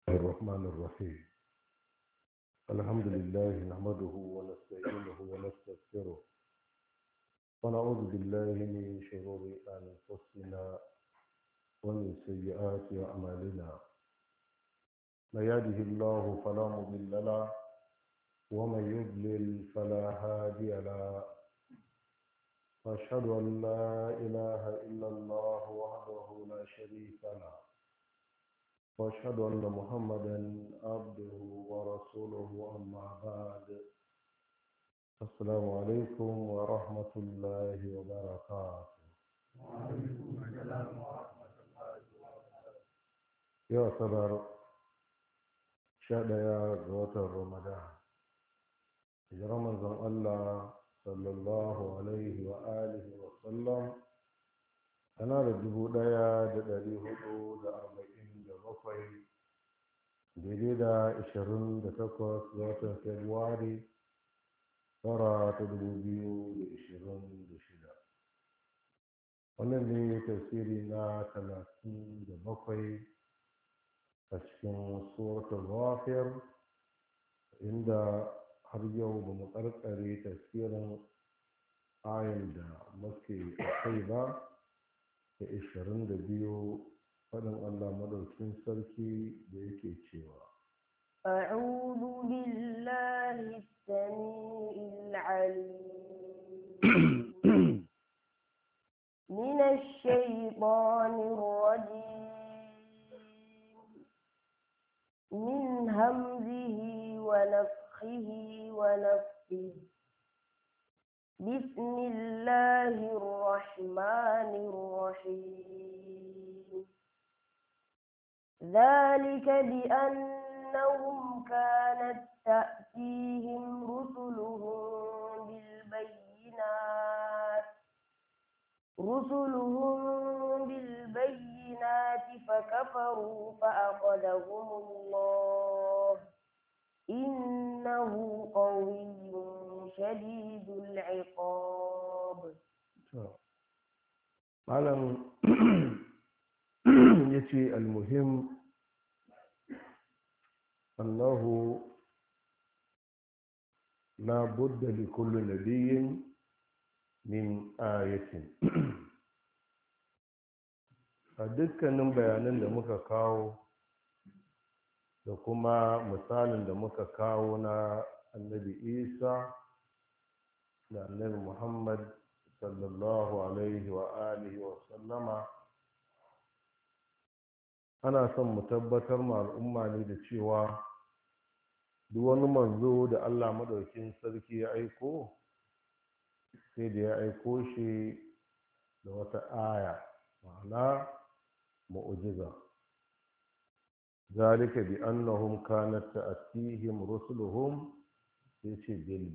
الرحمن الرحيم. الحمد لله نحمده ونستعينه ونستغفره ونعوذ بالله من شرور أنفسنا ومن سيئات أعمالنا. من يهده الله فلا مضل له ومن يضلل فلا هادي له. وأشهد أن لا إله إلا الله وحده لا شريك له وأشهد أن محمدا عبده ورسوله أما بعد. السلام عليكم ورحمة الله وبركاته. وعليكم السلام ورحمة الله وبركاته. يا صدر شهد يا غوث رمضان رمضان الله صلى الله عليه وآله وسلم أنا رجبو دايا دادي هدو دا أربعين دا بقوي daidai da 28 ga watan Fabrairu tara ta 2026. Wannan ne tafsiri na 37 a cikin suratul Ghafir, inda har yau ba mu karkare tafsirin ayin da muke kai ba da 22 faɗin Allah madaukin sarki da yake cewa أعوذ بالله السميع العليم من الشيطان الرجيم من همزه ونفخه ونفثه. بسم الله الرحمن الرحيم. ذلك بأنهم كانت تأتيهم رسلهم بالبينات فكفروا فأخذهم الله إنه قوي شديد العقاب. malam ya ce almuhim annahu la budda li kulli nabiyyin min ayatin. A dukkanin bayanan da muka kawo da kuma misalin da muka kawo na annabi Isa da annabi Muhammad sallallahu alaihi wa alihi wa sallama, ana son mu tabbatar ma al'umma ne da cewa duk wani manzo da Allah madaukin sarki ya aiko, sai da ya aiko shi da wata aya, ma'ana mu'jiza. zalika bi annahum kanat ta'tihim rusuluhum yace bil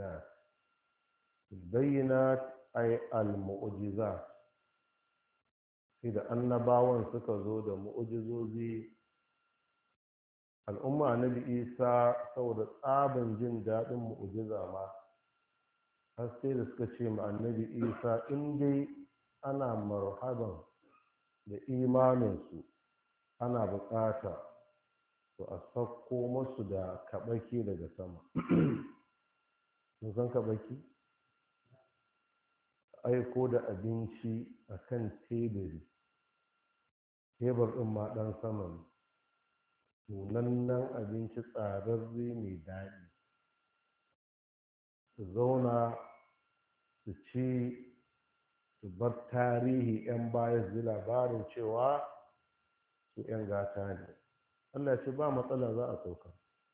bayyinat ay al mu'jizat, sai da annabawan suka zo da mu'ujizozi. Al'umma annabi Isa saboda tsaban jin daɗin mu'ujiza ma har sai da suka ce ma annabi Isa in dai ana marhaban da imaninsu ana buƙata to a sauko musu da kaɓaki daga sama. Kun san kaɓaki? Aiko da abinci a kan tebur ɗin ma ɗan sama ne, nunannen abinci tsararre mai daɗi, su zauna su ci su bar tarihi 'yan baya su ji labarin cewa su 'yan gata ne. Allah ce ba matsala za a sauka,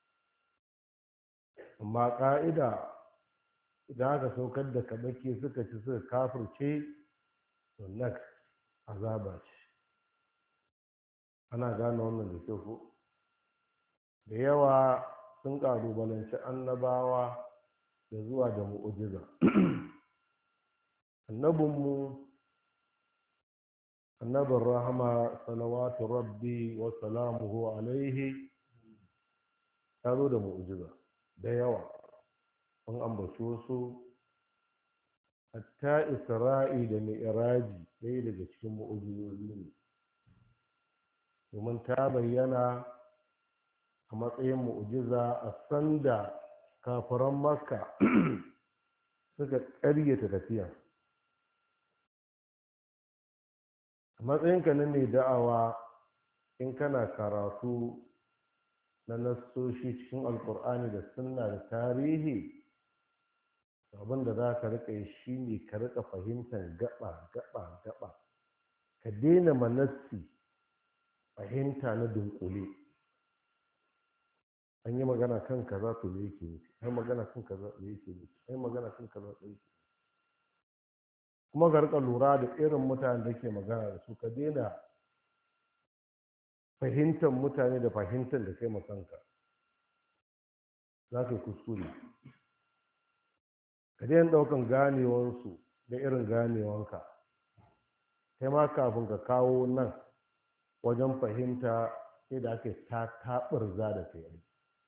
amma ƙa'ida idan aka saukar da kabaki suka ci suka kafirce to next azaba ce. Ana gane wannan da kyau ko? Da yawa sun ƙalubalanci annabawa da zuwa da mu'ujiza. Annabinmu annabin rahama salawatu rabbi wa salamuhu alaihi ya zo da mu'ujiza da yawa. An ambaci wasu, hatta Isra'i da Mi'raji ɗaya daga cikin mu'ujizozi ne, domin ta bayyana a matsayin mu'jiza a sanda kafiran makka suka ƙaryata tafiya. A matsayinka na mai da'awa, in kana karatu na nassoshi cikin alkur'ani da sunna da tarihi, abin da za ka riƙa yi shi ne ka riƙa fahimtar gaba gaba gaba, ka daina manassi fahimta na dunkule. An yi magana kan kaza to me yake nufi, an magana kan kaza me yake nufi, an magana kan kaza me yake. Kuma ka riƙa lura da irin mutanen da ke magana da su, ka daina fahimtar mutane da fahimtar da kai makanka, za ka yi kuskure. Ka daina ɗaukan ganewansu da irin ganewanka, kai ma kafin ka kawo nan wajen fahimta sai da aka ta taɓarza da kai.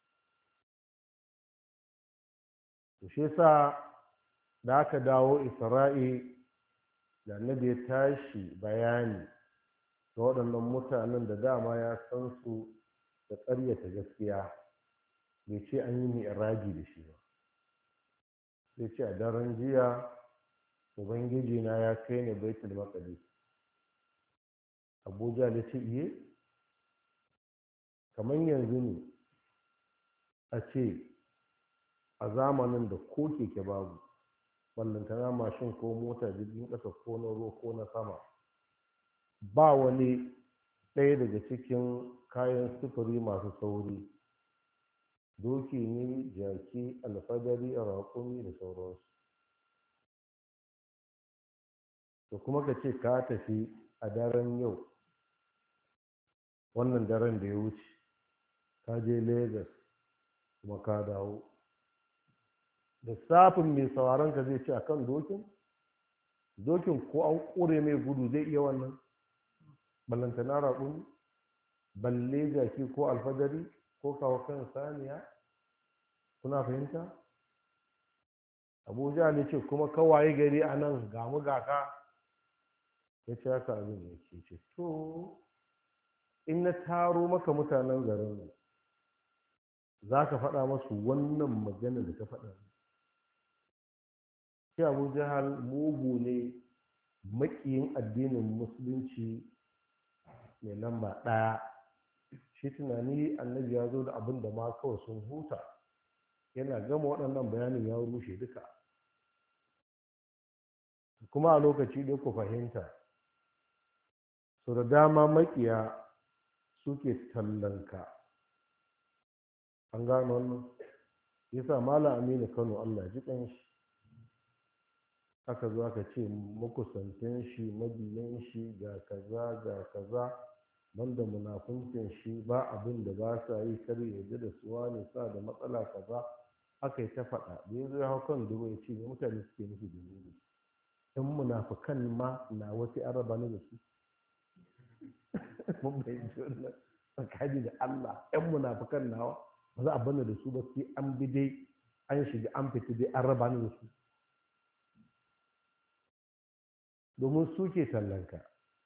To shi sa da aka dawo Isra'i da annabi ya tashi bayani ga waɗannan mutanen da dama ya san su da ƙaryata gaskiya, bai ce an yi mi'raji da shi ba, sai ce a daren jiya ubangiji na ya kai ni baitul maqdis. Abuja ya ce iye, kamar yanzu ne a ce a zamanin da ko keke babu, ballantana mashin ko mota, jirgin ƙasa ko na ruwa ko na sama, ba wani ɗaya daga cikin kayan sufuri masu sauri, doki ne, jaki, alfadari, raƙumi da sauransu. to kuma ka ce ka tafi a daren yau, wannan daren da ya wuce ka je Legas kuma ka dawo, da safin mai sauraron ka zai ce a kan dokin ko an ƙure mai gudu zai iya wannan, ballantana raƙumi, balle jaki ko alfadari ko kawo kan saniya. Kuna fahimta? Abuja ne ce kuma kawaye gari a nan gamu gaka, ya ce haka abin ya ce to in na taro maka mutanen garin nan za ka faɗa masu wannan magana da ka faɗa. Shi Abu Jahal mugu ne, maƙiyin addinin musulunci mai lamba ɗaya. Shi tunani annabi ya zo da abin da ma kawai sun huta, yana gama waɗannan bayanin ya rushe duka. Kuma a lokaci ɗaya ku fahimta, so da dama maƙiya suke tallanka. An gano wannan? Yasa Malam Aminu Kano, Allah ji ƙanshi, aka zo aka ce makusantan shi, mabiyan shi, ga kaza banda munafuncin shi ba abin da ba sa yi, kar ya da suwa ne sa da matsala kaza. Aka yi ta faɗa da ya zo ya hau kan dubu ya ce mutane suke nufi da ni, in munafukan ma na wasu an raba ni da su. Mun fahimci wannan tsakani da Allah, yan munafukan nawa ba za a bani da su ba, sai an bi dai an shiga an fita dai an raba ni da su, domin suke tallanka.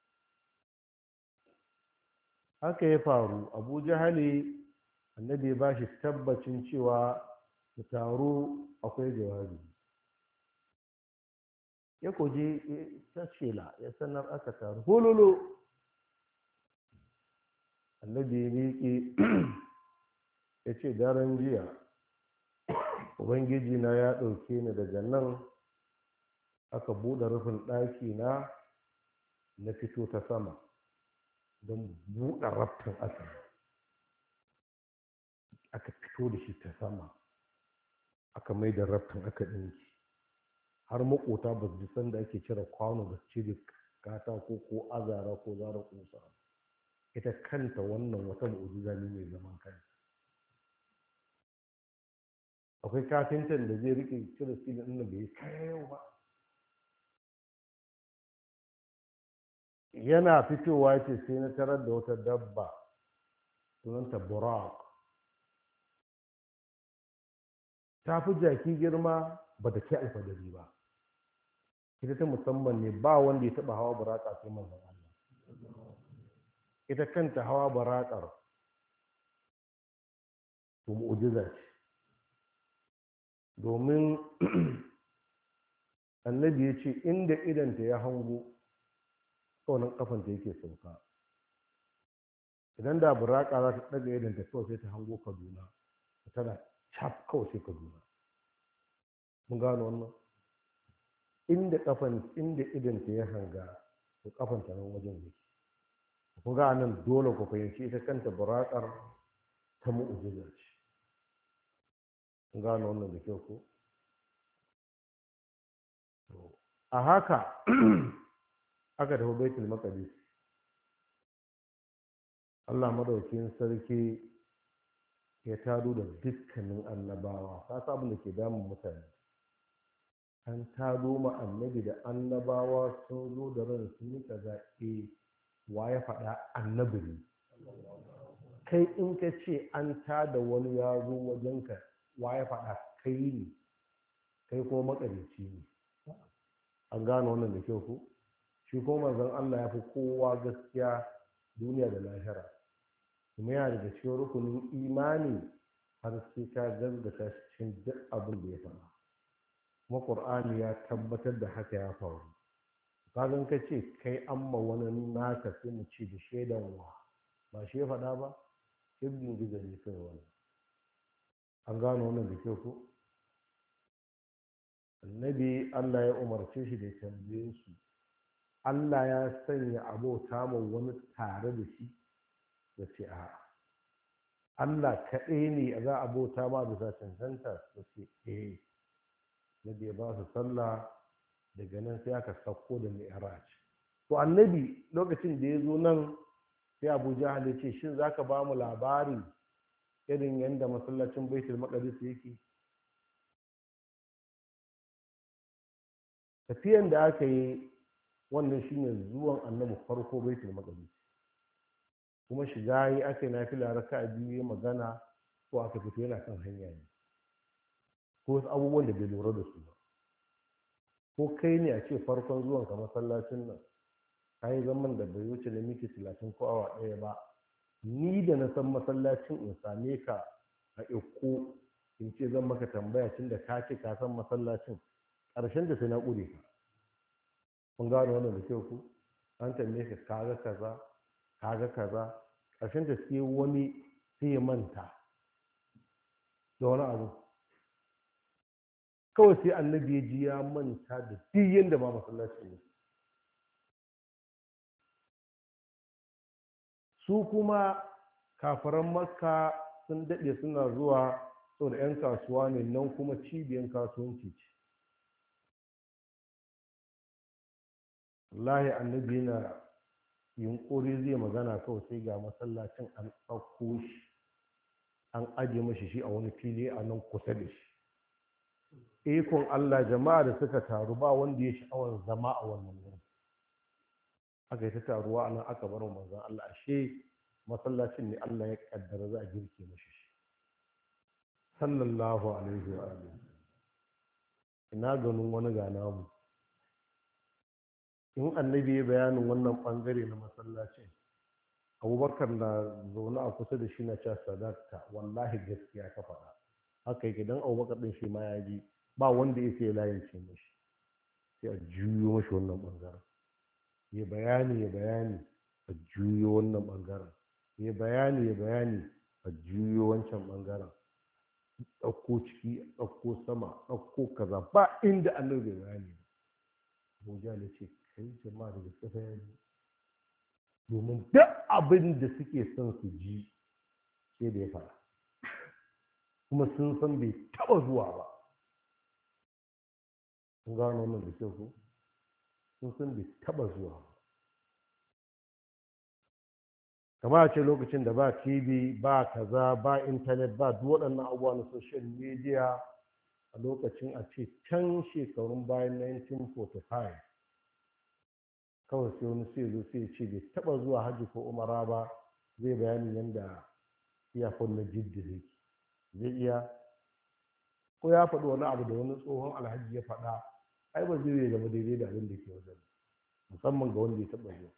Haka ya faru. Abu Jahali annabi ya ba shi tabbacin cewa da taro akwai jawabi, ya koje ta shela ya sanar aka taru hololo. Annabi ya miƙe ya ce daren jiya ubangiji na ya ɗauke ni daga nan, aka buɗe rufin ɗaki na fito ta sama don buɗe rafin asali, aka fito da shi ta sama, aka mai da rafin aka ɗinki, har makota ba su ji sanda ake cire kwano da cire katako ko azara ko zara kusa. Ita kanta wannan wata mu'ujiza ne mai zaman kanta. Akwai kafintan da zai rike cire silin ɗin da bai kai yau ba, yana fitowa ce sai na tarar da wata dabba sunanta burak, ta fi jaki girma ba ta ke alfadari ba, ita ta musamman ne, ba wanda ya taɓa hawa buraka sai manzon Allah. Ita kanta hawa burakar to mu'jiza ce. Domin annabi ya ce inda idanta ya hango kawai kafanta yake sauka. Idan da buraka za ta ɗaga idanta kawai sai ta hango Kaduna, tana cap kawai sai Kaduna. Mun gano wannan? Inda idanta ya hanga to kafanta nan wajen yake. Kun ga nan dole ku fahimci ita kanta burakar ta mu'jiza ce. Kun gano wannan da kyau ko? A haka aka tafi Baitul Maqdis. Allah madaukakin sarki ya tado da dukkanin annabawa. Ka san abin da ke damun mutane, an tado ma annabi da annabawa sun zo da ran sun yi kaza. Wa ya faɗa? Annabi ne. Kai in ka ce an tada wani ya zo wajenka, wa ya faɗa? Kai ne. Kai ko makarici ne. An gano wannan da kyau ko? Shi ko manzon Allah ya fi kowa gaskiya duniya da lahira, kuma yana daga cikin rukunin imani har sai ka gaskata cikin duk abin da ya faɗa. Kuma Qur'ani ya tabbatar da haka ya faru. Kagan ka ce kai amma wani naka sai mu ce da shaidan wa, ba shi ya faɗa ba? Ibn Giza ne kai wani. An gano wannan da kyau ko? Annabi Allah ya umarce shi da ya tambaye su, Allah ya sanya abota ma wani tare da shi? Ya ce a'a. Allah kaɗai ne za a bauta ma bisa cancanta? Ya ce eh. Nabi ya ba su sallah, daga nan sai aka sauko da mi'raj. To annabi lokacin da ya zo nan sai Abu Jahal ya ce shin zaka ba mu labari irin yadda masallacin Baitul Maqdis yake? Tafiyan da aka yi wannan shine zuwan annabi farko Baitul Maqdis, kuma shiga yi aka yi nafila raka'a biyu magana ko aka fito yana kan hanya ne, ko wasu abubuwan da bai lura da su ba. Ko kai ne a ce farkon zuwan ka masallacin nan ka yi zaman da bai wuce da miki 30 ko awa ɗaya ba, ni da na san masallacin in same ka a iko in ce zan maka tambaya tun da ka ce ka san masallacin, ƙarshen da sai na ƙure ka. Kun gano wannan da kyau ku? An tambaye ka kaga kaza kaga kaza, ƙarshen da sai wani sai ya manta da wani abu. Kawai sai annabi ya ji ya manta da duk yadda ba masallacin ne. Su kuma kafaran Makka sun daɗe suna zuwa saboda 'yan kasuwa ne, nan kuma cibiyan kasuwanci ce. Wallahi annabi yana yunƙuri zai magana kawai sai ga masallacin an ɗauko shi an aje mashi shi a wani fili a nan kusa da shi. Ikon Allah, jama'a da suka taru ba wanda ya sha'awar zama a wannan wurin. Aka yi ta taruwa a nan aka bar manzon Allah, ashe masallacin ne Allah ya kaddara za a girke mashi shi. Sallallahu alaihi wa alihi. Ina ganin wani ga namu. In annabi ya bayanin wannan bangare na masallacin, Abubakar na zaune a kusa da shi na cewa sadaqta, wallahi gaskiya ka faɗa. Haka yake, dan Abubakar din shi ma ya ji ba wanda ya sai layin ce mashi, sai a juyo mashi wannan bangaren. Ya bayani a juyo wannan bangaren. Ya bayani a juyo wancan bangaren. Ɗauko ciki, ɗauko sama, ɗauko kaza, ba inda annabi bai bayani. Abuja ne ce kai jama'a da gaske ya ji, domin duk abin da suke son su ji sai da ya fara, kuma sun san bai taba zuwa ba. Kun gano wannan da kyau ko? Sun san bai taba zuwa ba. Kama a ce lokacin da ba TV, ba kaza, ba intanet, ba duk waɗannan abubuwa na social media, a lokacin a ce can shekarun bayan 1945, kawai sai wani sai zo sai ce bai taba zuwa hajji ko umara ba, zai bayani yadda iyakon na jidda yake. Zai iya? Ko ya faɗi wani abu da wani tsohon alhaji ya faɗa, ai ba zai zama daidai da abin da ke wajen, musamman ga wanda ya taɓa zuwa.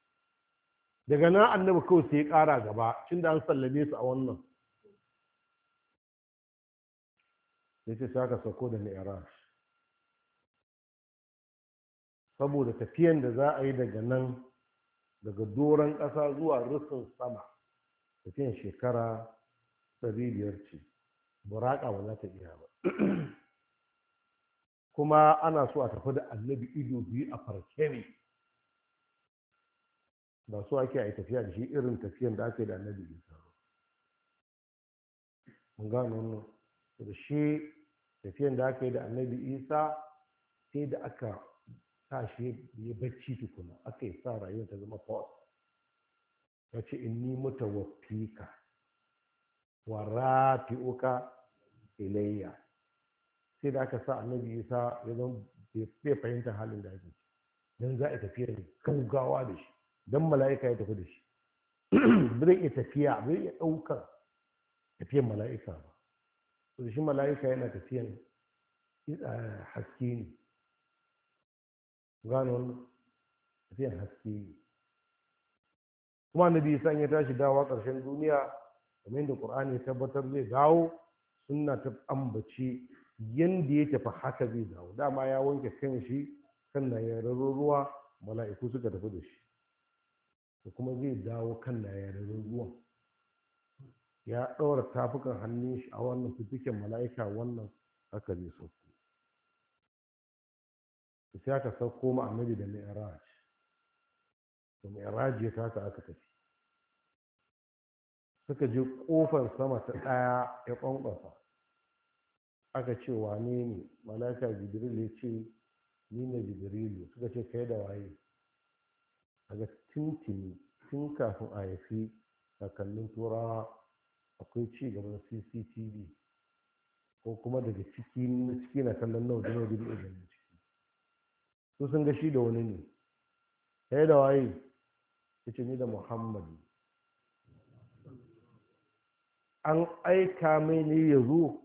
Daga nan annabi kawai sai ya ƙara gaba, tun da an sallame su a wannan, ya ce sai aka sauko da mi'raj saboda tafiyan da za a yi daga nan daga doron ƙasa zuwa rufin sama tafiyan shekara 500 ce buraka ba za ta iya ba kuma ana so a tafi da annabi ido biyu a farke ne ba so ake a yi tafiya da shi irin tafiyan da aka yi da annabi isa ba mun gano wannan da shi tafiyan da aka yi da annabi isa sai da aka sa shi ya bacci tukuna aka yi sa rayuwar ta zama pause ya ce inni mutawaffika wa rafi'uka ilayya sai da aka sa annabi isa ya zama bai fahimta halin da ake don za a tafiya da gaugawa da shi don mala'ika ya tafi da shi bai iya tafiya bai iya ɗaukar tafiyan mala'ika ba da shi mala'ika yana tafiyan haske ne gano wannan tafiyan haske ne kuma annabi isa ya tashi dawa ƙarshen duniya kamar yadda ƙur'ani ya tabbatar zai dawo sunna ta ambaci yanda ya tafi haka zai dawo dama ya wanke kan shi kan na yararrun ruwa mala'iku suka tafi da shi da kuma zai dawo kan na yararrun ruwan ya ɗaura tafukan hannun shi a wannan fitikin mala'ika wannan haka zai sauko sai aka sauko ma annabi da mi'raj da mi'raj ya taka aka tafi suka je kofar sama ta ɗaya ya ƙwanƙwasa aka ce wane ne mala'ika jibril ya ce ni ne jibrilu suka ce kai da waye daga tintini tun kafin a haifi kakannin turawa akwai ci gaban cctv ko kuma daga ciki na kallon nawa da nawa da ganin ciki su sun ga shi da wani ne kai da waye ya ce ni da muhammadu an aika mai ne ya zo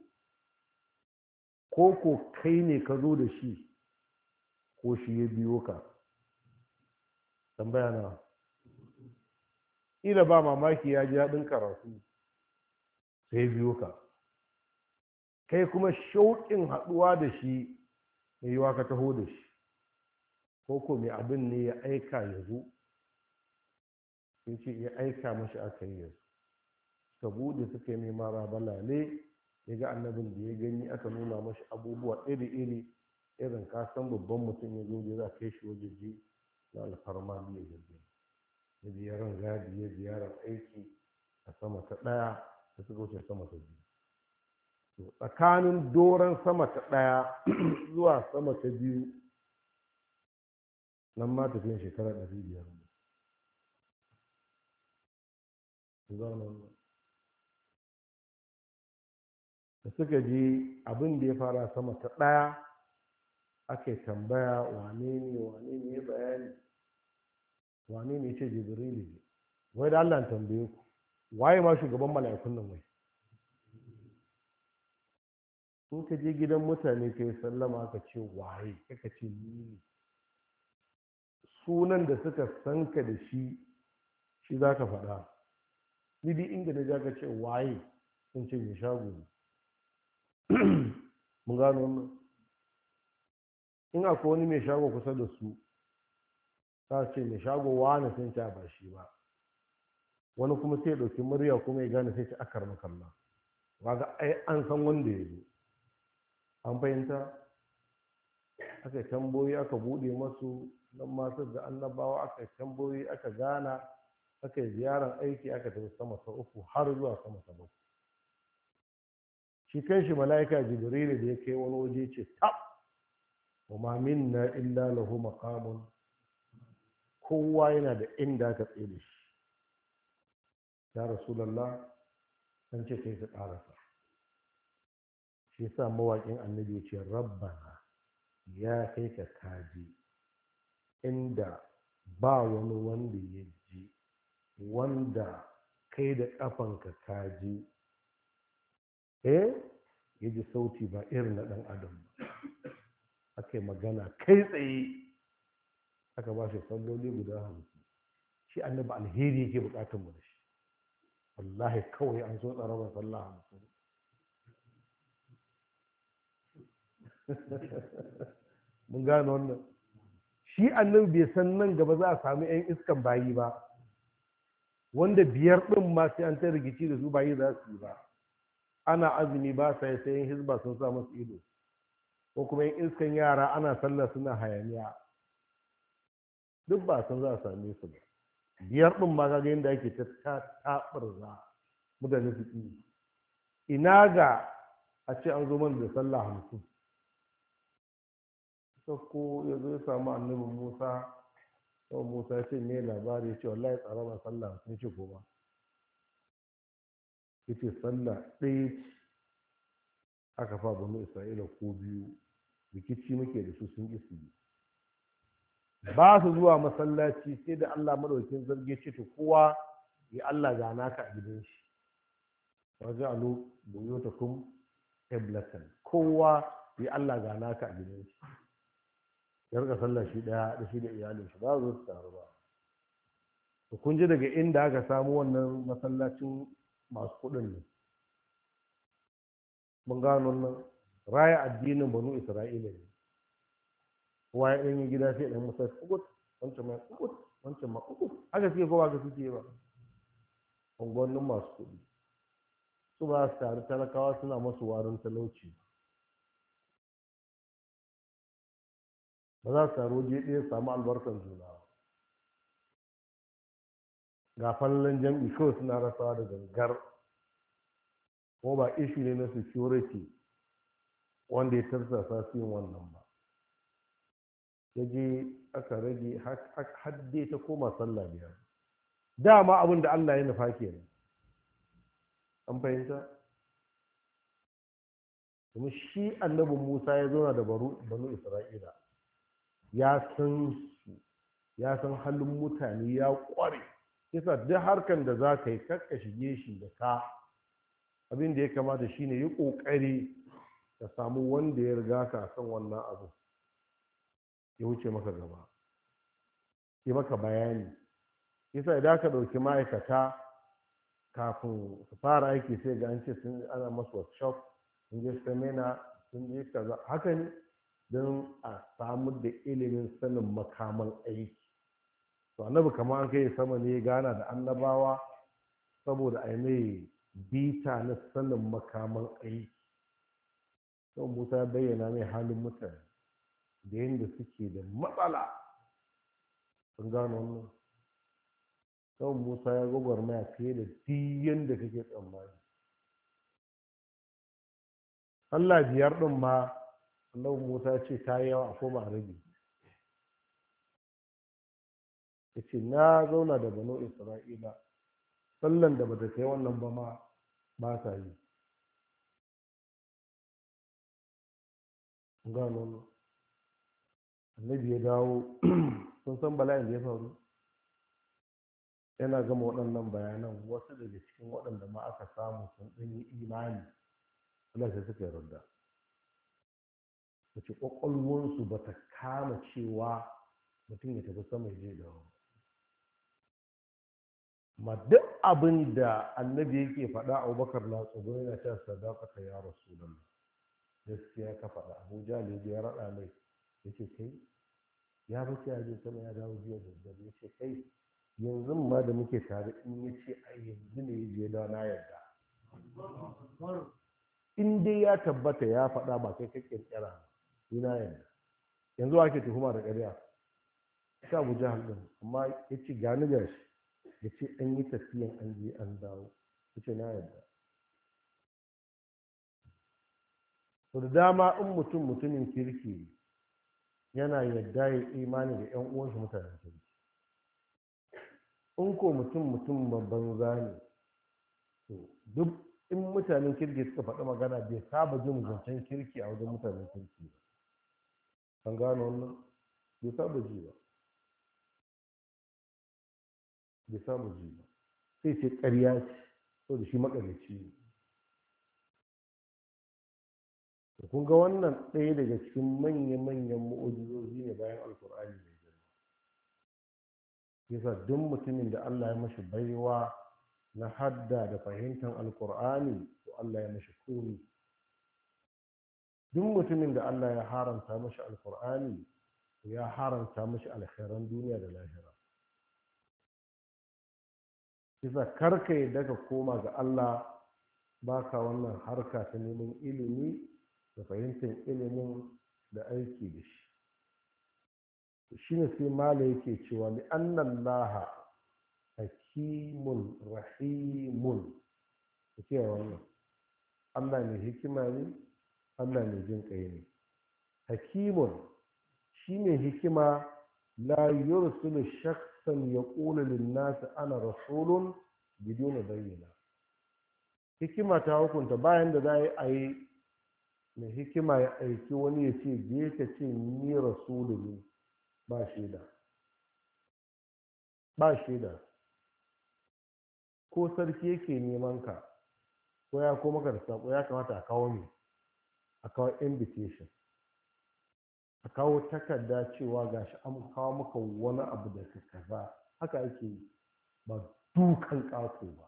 ko kai ne ka zo da shi ko shi ya biyo ka tambaya na ila ba mamaki ya ji daɗin karatu sai biyo ka kai kuma shauƙin haɗuwa da shi mai yiwa ka taho da shi ko mai abin ne ya aika ya zo sai ce ya aika mashi aka yi yanzu suka buɗe suka yi mai mara balale ya ga annabin da ya gani aka nuna mashi abubuwa iri-iri irin kasan babban mutum ya zo da za a kai shi wajeji na alfarma biyu jirgin ya ziyarar gadi ya ziyarar aiki a sama ta ɗaya da suka wuce sama ta biyu tsakanin doron sama ta ɗaya zuwa sama ta biyu nan ma tafiyan shekara 500 ne da suka ji abin da ya fara sama ta ɗaya ake tambaya wane ne ya bayani wane ne ce jibrilu ne wai da Allah tambaye ku waye ma shugaban mala'ikun nan wai in ka je gidan mutane ka yi sallama aka ce waye kaka ce ni ne sunan da suka san ka da shi za ka faɗa ni dai inda na ja ka ce waye sun ce mai shago ne mun gano wannan in akwai wani mai shago kusa da su ta ce mai shago wani sun ce ba shi ba wani kuma sai ɗauki murya kuma ya gane sai ce akar makalla ga ai an san wanda ya zo an fahimta aka yi tamboyi aka buɗe masu nan masu da annabawa aka yi tamboyi aka gana aka yi ziyarar aiki aka tafi sama ta 3 har zuwa sama ta 7 shi kan shi mala'ika jibrilu da ya kai wani waje ce tab wa ma minna illa lahu maqamun kowa yana da inda aka tsaye da shi ya rasulullah an ce kai ka karasa shi yasa mawaƙin annabi ya ce rabbana ya kai ka kaji inda ba wani wanda ya ji wanda kai da ƙafanka kaji ya ji sauti ba irin na ɗan adam ba aka yi magana kai tsaye aka ba shi salloli guda 50 shi annabi alheri yake bukatar mu da shi wallahi kawai an so tsarabar sallah 50 mun gane wannan. Shi annabi bai san nan gaba za a sami 'yan iskan bayi ba, wanda biyar ɗin ma sai an ta rikici da su bayi za su yi ba. Ana azumi ba sai sai yin hizba sun sa masu ido, ko kuma yin iskan yara ana sallah suna hayaniya, duk ba san za a same su ba. Biyar ɗin ma kaga yadda ake ta taɓarza mutane su ƙi. Ina ga a ce an zo mana da sallah 50. Ko ya zo ya samu annabin Musa, sau Musa ya ce me labari, ya ce wallahi tsara ba sallah sun ce goma. Ya ce sallah ɗaya ce aka fa banu Isra'ila ko biyu, rikici muke da su sun ƙi su yi. Ba su zuwa masallaci sai da Allah madaukakin zarge ce to kowa ya Allah ga naka a gidan shi. Waje alo buyutakum qiblatan, kowa ya Allah ga naka a gidan shi. Ya rika sallah shi daya da shi da iyalin shi, ba su taru ba. To kun ji daga inda aka samu wannan masallacin masu kuɗin ne. Mun gano wannan raya addinin banu Isra'ila ne. Kowa ya ɗan yi gida sai ɗan musa ukut, wancan ma ukut, wancan ma ukut. Haka suke kowa ga suke ba. Unguwannin masu kuɗi. Su ba su taru talakawa suna masu warin talauci. Ba za su taru waje ɗaya samu albarkar juna ba. Ga fallon jam'i kawai suna rasawa da gangar. Ko ba ishu ne na security wanda ya tarsasa su yin wannan ba. Ya je aka rage hadde ta koma sallah biyar. Dama abin da Allah ya nufa kenan. An fahimta? Kuma shi annabin Musa ya zauna da banu Isra'ila. Ya san su, ya san halin mutane, ya ƙware. Yasa duk harkan da za ka yi kakka shige shi da ka. Abin da ya kamata shine yi ƙoƙari ka samu wanda ya riga ka kan wannan abu. Ya wuce maka gaba, ya maka bayani. Yasa idan ka ɗauki ma'aikata kafin su fara aiki sai ga an ce sun ana masu workshop, sun je seminar, sun je kaza, haka ne, don a samu da ilimin sanin makaman aiki. To annabi kamar an kai sama ne gana da annabawa saboda a mai bita na sanin makaman aiki. Sau Musa ya bayyana mai halin mutane da yadda suke da matsala. Sun gano wannan. Sau Musa ya gwagwarmaya fiye da diyan da kake tsammani. Allah biyar ɗin ma Allah Musa ce ta yi yawa ko ba rage. Ya ce na zauna da banu Isra'ila, sallan da bata kai wannan ba ma ba ta yi. Gano wannan. Annabi ya dawo sun san bala'in da ya faru. Yana gama waɗannan bayanan wasu daga cikin waɗanda ma aka samu sun ɗan yi imani, Allah sai suka yarda. Wace ƙwaƙwalwarsu ba ta kama cewa mutum ya tafi sama ya dawo. Ma duk abin da annabi yake faɗa Abubakar na tsoro yana cewa sadaqaka ya Rasulullah. Gaskiya ka faɗa. Abu Jahl ya raɗa mai yace kai ya bace ya je sama ya dawo jiya da dare, yace kai yanzu ma da muke tare in yace ai yanzu ne ya je da na yarda. In dai ya tabbata ya faɗa ba kai ka kirkira ina yarda. Yanzu ake tuhuma da ƙarya. Sai Abu Jahl din amma yace gani gashi. Yace an yi tafiyan an je an dawo. Yace na yarda. To da dama in mutumin kirki yana yadda ya imani da ƴan uwansa mutanen kirki. In ko mutum banza ne, to duk in mutanen kirki suka faɗi magana bai saba jin zancen kirki a wajen mutanen kirki ba. An gano wannan? Bai saba ji ba. Bai saba ji ba. Sai ce ƙarya ce, saboda shi maƙaryaci ne. Kun ga wannan ɗaya daga cikin manya-manyan mu'ujizozi ne bayan alkur'ani mai girma. Yasa duk mutumin da Allah ya mashi baiwa na hadda da fahimtar alkur'ani to Allah ya mashi komi. duk mutumin da Allah ya haramta mashi alkur'ani ya haramta mashi alkhairan duniya da lahira. Kisa karka yadda ka koma ga Allah baka wannan harka ta neman ilimi da fahimtar ilimin da aiki da shi. Shi ne sai mala yake cewa li annallaha hakimun rahimun. Ku ce wannan Allah ne hikima ne, Allah ne jin kai ne. Hakimun shi ne hikima, la yursilu shakhsan yaqulu lin-nasi ana rasulun bidun bayyina. Hikima ta hukunta bayan da za a yi mai hikima ya aiki wani ya ce je ka ce ni rasulu ne, ba shaida. Ba shaida. Ko sarki yake neman ka ko ya koma ka da sako, ya kamata a kawo me, a kawo invitation, a kawo takarda cewa gashi an kawo maka wani abu da ka kaza. Haka ake yi, ba dukan ƙato ba.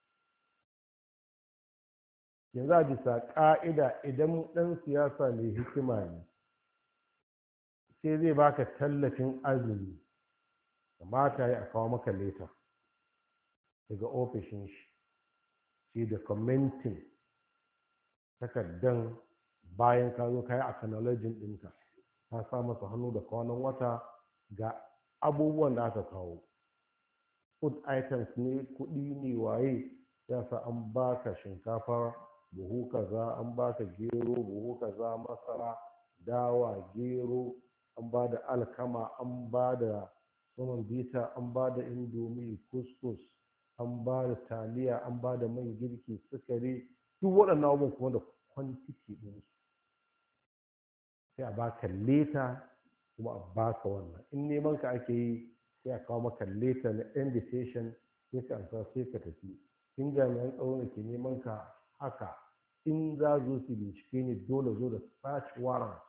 Yanzu a bisa ƙa'ida idan ɗan siyasa mai hikima ne sai zai baka tallafin azumi, kamata ya kawo maka leta daga ofishin shi sai da commenting takardan bayan ka zo ka yi acknowledging ɗinka, ka sa masa hannu da kwanan wata ga abubuwan da aka kawo, food items ne, kuɗi ne, waye, ya sa an baka shinkafa buhu kaza, an baka gero buhu kaza, masara, dawa, gero, an ba da alkama, an ba da saman bita, an ba da indomi, couscous, an ba da taliya, an ba da man girki, sukari, duk waɗannan abubuwan kuma da kwantiti ɗin su. Sai a baka leta kuma a baka wannan. In neman ka ake yi sai a kawo maka leta na invitation, sai ka amsa sai ka tafi. In jami'an tsaro da ke neman ka haka, in za zo su bincike ne dole zo da search warrant.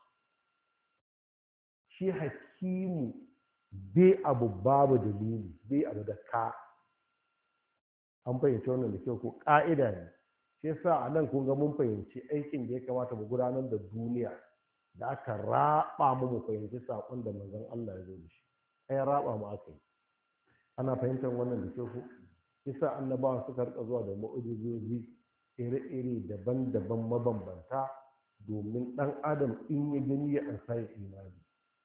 Shi hakimu bai abu babu dalili, bai abu da ka. An fahimci wannan da kyau ko ƙa'ida ne. Shi yasa a nan kun ga mun fahimci aikin da ya kamata mu gudanar da duniya da aka raba mu fahimci saƙon da manzon Allah ya zo da shi. Ai raba mu aka yi. Ana fahimtar wannan da kyau ko? Yasa annabawa suka rika zuwa da mu'ujizozi ire-ire daban-daban mabambanta domin ɗan adam in ya gani ya ansa ya imani.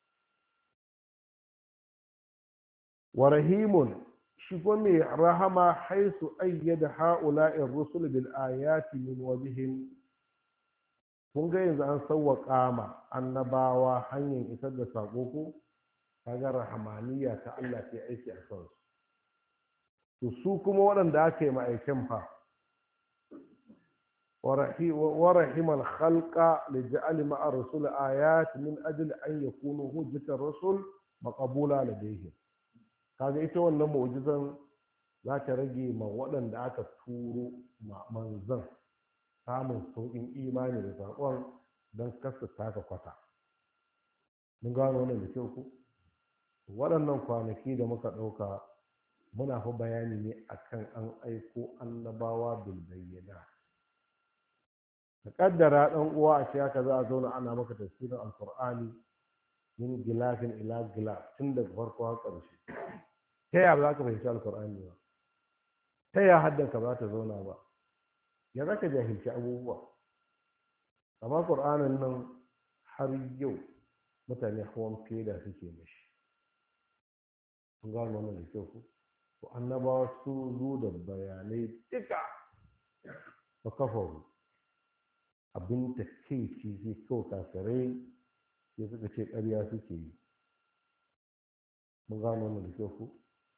Wa rahimun shi kuma mai rahama haisu ayyada ha'ula'in rusul bil ayati min wajhin. Kun ga yanzu an sawwaka ma annabawa hanyar isar da sako ko kaga rahamaniya ta Allah sai aiki a kansu. To su kuma waɗanda aka yi ma'aikin fa ورحم الخلق لجعل مع الرسول آيات من أجل أن يكونوا حجة الرسول مقبولة لديهم. kaga ita wannan mu'jizan za ta rage ma waɗanda aka turo manzan samun sauƙin imani da saƙon don kasa taka kwata. Mun gano wannan da kyau ku? Waɗannan kwanaki da muka ɗauka muna fa bayani ne akan an aiko annabawa bil bayyana. Ka kaddara ɗan uwa a ce haka za a zauna ana maka tafsirin alkur'ani min gilafin ila gilaf tun daga farko har ƙarshe. Ta yaya ba za ka fahimci alkur'ani ba? Ta yaya haddanka ba ta zauna ba? Ya za ka jahilci abubuwa? Amma ƙur'anin nan har yau mutane hawan feda suke mashi. Kun gano wannan da kyau ku? To annabawa su zo da bayanai duka ba kafaru. Abin da kai ci zai kawo kafirai sai suka ce ƙarya suke yi. Mun gano wannan da kyau ku?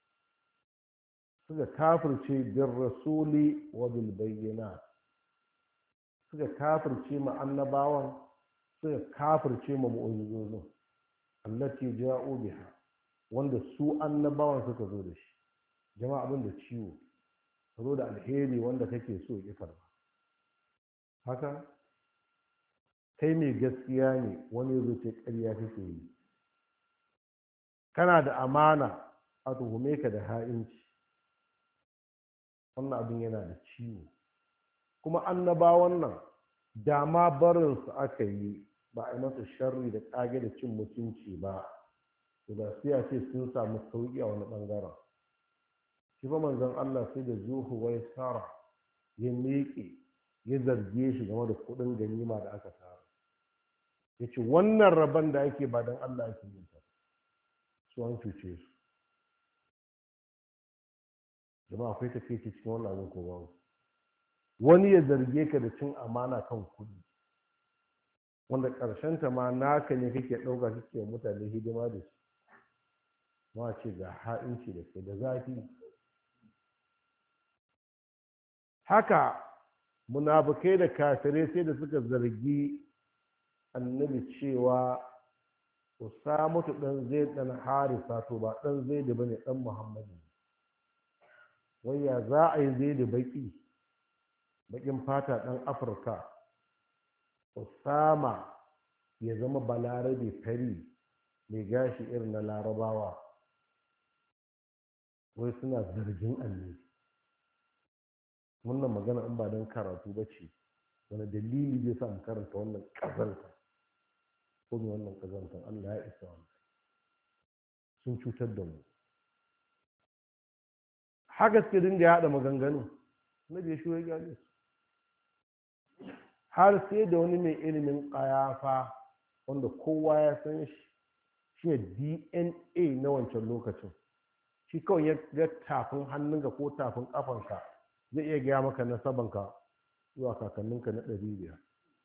Suka kafirce bin rasuli wa bil bayyana, suka kafirce ma annabawan, suka kafirce ma mu'ujizozin allati ja'u biha, wanda su annabawan suka zo da shi. Jama'a abin da ciwo, ka zo da alheri wanda kake so ya karba. Haka kai mai gaskiya ne wani zo ce ƙarya kake yi. Kana da amana a tuhume ka da ha'inci. Wannan abin yana da ciwo. Kuma annabawan nan da ma barinsu aka yi ba a yi masa sharri da ƙage da cin mutunci ba, to da sai a ce sun samu sauƙi a wani ɓangaren. Shi ba manzon Allah sai da zuhu wai sara ya miƙe ya zarge shi game da kuɗin ganima da aka tara. Ya ce wannan rabon da ake ba don Allah ake yin ta, su an cuce su. Jama'a akwai takeici cikin wannan abin ko babu? Wani ya zarge ka da cin amana kan kuɗi, wanda ta ma naka ne kake ɗauka kake wa mutane hidima da shi, ma ce ga ha'inci da kai da zafi. Haka munafukai da kafirai sai da suka zargi annabi cewa Usamatu ɗan Zaid ɗan Harisa to ba ɗan Zaid bane, ɗan Muhammadu. Wai ya za a yi Zaid baƙin fata ɗan Afirka, Usama ya zama balarabe fari mai gashi irin na larabawa? Wai suna zargin annabi. Wannan magana in ba don karatu ba ce, wani dalili zai sa mu karanta wannan ƙazanta ko mai wannan ƙazantar? Allah ya isa wannan. Sun cutar da mu. Haka suke dinga yaɗa maganganu na bai shi ya gyale su, har sai da wani mai ilimin ƙayafa wanda kowa ya san shi ne DNA na wancan lokacin, shi kawai ya tafin hannunka ko tafin ƙafanka zai iya gaya maka nasabanka zuwa kakanninka na 500.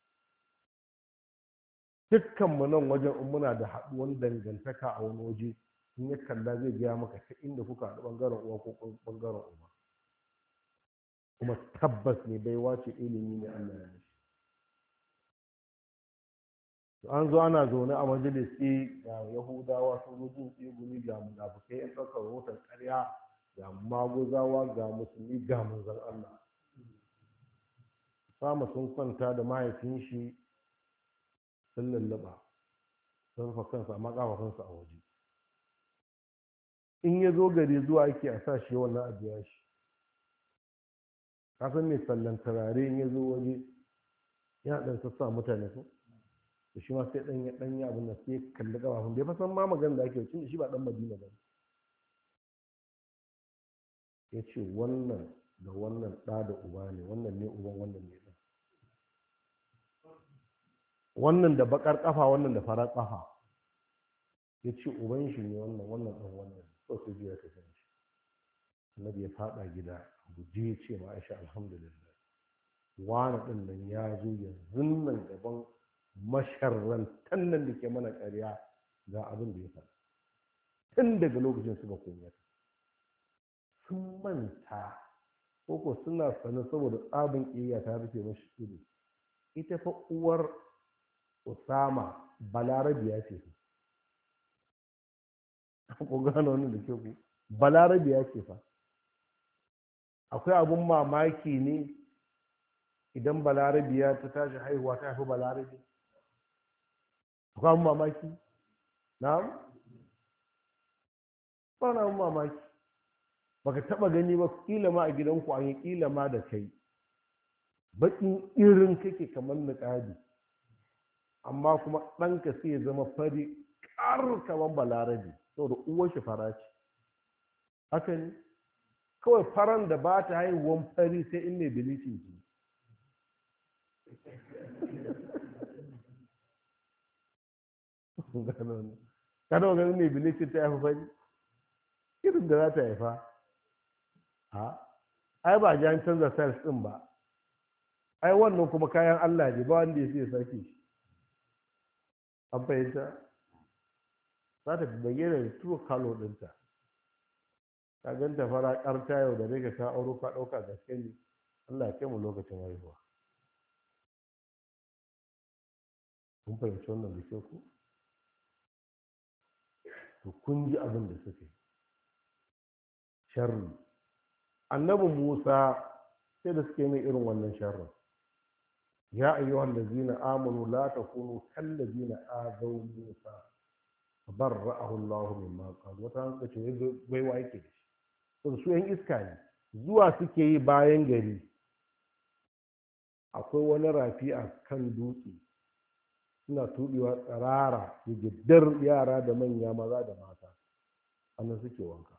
Dukkanmu nan wajen in muna da haɗuwan dangantaka a wani waje, in ya kalla zai gaya maka ta inda kuka haɗu ɓangaren uwa ko ɓangaren uba. Kuma tabbas ne baiwa ce, ilimi ne Allah ya mishi. An zo ana zaune a majalisi ga Yahudawa sojojin tsegumi, ga munafukai yan ɗaukar rahoton ƙarya, ga maguzawa, ga musulmi, ga manzon Allah. Sama sun kwanta da mahaifin shi sun lallaba, sun rufe kansa amma ƙafafunsa a waje. In ya zo gari zuwa yake a sa shi wannan a biya shi. Kasan mai sallan turare in ya zo waje yana ɗan sassa mutane ko da shi ma sai ɗan ya abin da sai kalli ƙafafun, bai fasan ma magana da ake cin shi ba ɗan Madina ba. Ya ce wannan da wannan ɗa da uba ne, wannan ne uban, wannan ne ɗan, wannan da baƙar ƙafa, wannan da farar ƙafa. Ya ce uban shi ne wannan, wannan ɗan wannan, so su biya ta kan shi. Annabi ya faɗa gida guje ya ce ma Aisha alhamdulillah, wani ɗin nan ya zo yanzu nan gaban masharrantan nan da ke mana ƙarya ga abin da ya faɗa. Tun daga lokacin suka kunyata, sun manta ko suna sanin saboda tsabin ƙiyayya ta rufe mashi ido. Ita fa uwar Usama balarabiya ce, ko gano wannan da ke ku, balarabiya ce fa. Akwai abun mamaki ne idan balarabiya ta tashi haihuwa ta haifi balarabi? Akwai abun mamaki? Na'am? Ba na abun mamaki. Baka taba gani ba, kila ma a gidanku an yi, kila ma da kai baƙin irin kake kamar niƙabi, amma kuma ɗanka sai ya zama fari ƙar kamar balarabi saboda uwar shi fara ce. Haka ne? Kawai faran da ba ta haihuwan fari sai in mai bilicin ji. Kada wa ganin mai bilicin ta haifa fari irin da za ta haifa. Ai ba ji an canza cells ɗin ba, ai wannan kuma kayan Allah ne, ba wanda ya sake shi. An fahimta? Za ta bayyana da true color ɗinta. Ka ganta fara ƙarta yau da rage ka auro ka ɗauka gaske ne. Allah ya kai mu lokacin haihuwa. Kun fahimci wannan da kyau ku? To kun ji abin da suka yi. Sharri. Annabi Musa sai da suke mai irin wannan sharrin. Ya ayyuhal ladzina amanu la takunu kal ladzina azaw Musa barra'ahu Allah mimma qalu. Wata hanka ce wai wa yake da shi. To su yan iska ne, zuwa suke yi bayan gari akwai wani rafi a kan dutse suna tubewa tsirara da giddar yara da manya maza da mata annan suke wanka.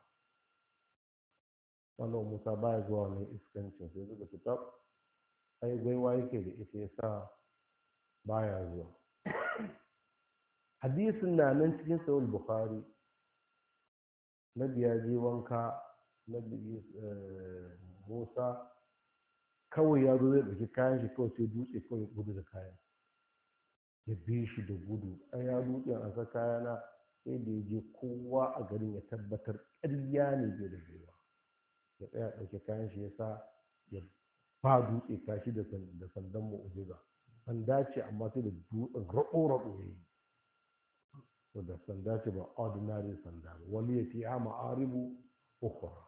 wannan musa baya zuwa wannan iskancin sai suka ci tab ai gwaiwa yake da ita yasa baya zuwa. hadisin na nan cikin sahih bukhari na biya je wanka na musa kawai ya zo zai ɗauki kayan shi kawai sai dutse kawai gudu da kayan ya bi shi da gudu an ya dutse an sa kayana sai da ya je kowa a garin ya tabbatar ƙarya ne bai da baiwa ya tsaya ɗauki kayan shi ya sa ya ba dutse kashi da sandan mu'ujiza sanda ce amma sai da dutsen raɗo-raɗo ya yi to da sanda ce ba ordinary sanda ba wani ya fi ha ma'aribu ukhra.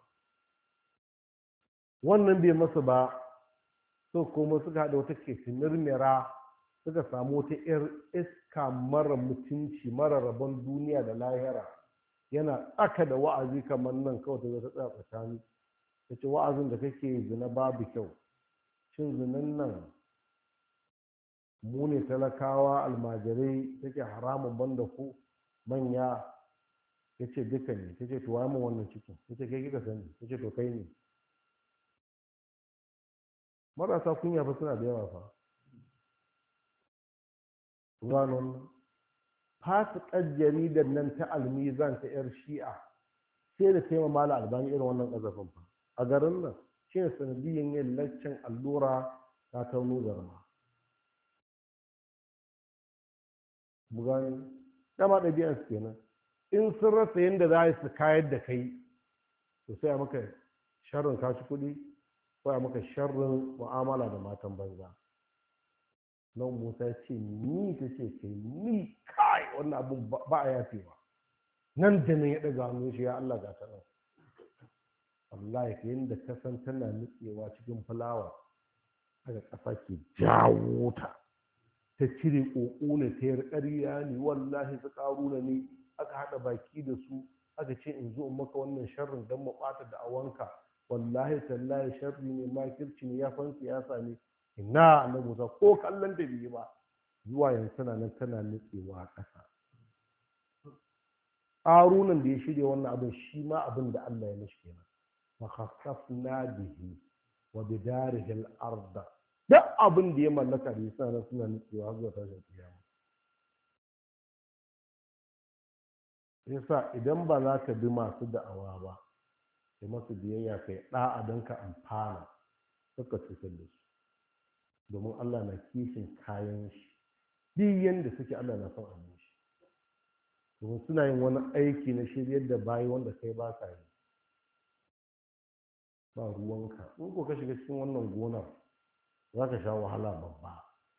wannan bai masa ba so kuma suka haɗa wata kefinir mira suka samu wata 'yar iska mara mutunci mara rabon duniya da lahira yana tsaka da wa'azi kamar nan kawai ta zata tsaya tsakani ta ce wa'azin da kake zina babu kyau shin zinan nan mu ne talakawa almajirai take haramun banda ku manya ya ce duka ne ta ce to waye mun wannan cikin ta ce kai kika sani ta ce to kai ne. marasa kunya fa suna da yawa fa ranon fasiƙar jaridar nan ta almizan ta yar shi'a sai da taimaka mala albani irin wannan ƙazafin fa a garin nan shi ne sanadiyyar yin laccen allura ta tauno garma. mu gani dama ɗabi'ar su kenan in sun rasa yadda za su kayar da kai to sai a maka sharrin kashi kuɗi ko a maka sharrin mu'amala da matan banza. nan musa ce ni ta ce kai ni kai wannan abun ba a yafewa nan da nan ya ɗaga hannun shi ya Allah ga ta nan wallahi ka yadda ka san tana nutsewa cikin fulawa aka ƙasa ke jawo ta ta cire ƙoƙo ne ta yar ƙarya ne wallahi ta ƙaruna ne aka haɗa baki da su aka ce in zo in maka wannan sharrin don mu ɓata da awanka wallahi tallahi sharri ne makirci ne ya fan siyasa ne ina annabi Musa ko kallon da bai ba zuwa yanzu tana nan tana nutsewa a ƙasa. ƙarunan da ya shirya wannan abin shi ma abin da Allah ya mishi kenan fa khasafna bihi wa bidarihi al-ardh duk abin da ya mallaka da yasa nan suna nutsewa zuwa tashin kiyama. yasa idan ba za ka bi masu da'awa ba sai masu biyayya kai ɗa'a don ka amfana suka cutar da su domin Allah na kishin kayan shi duk yanda suke Allah na son abin shi domin suna yin wani aiki na shiryar da bayi wanda kai ba ka yi ba ruwanka in ko ka shiga cikin wannan gonar za ka sha wahala babba.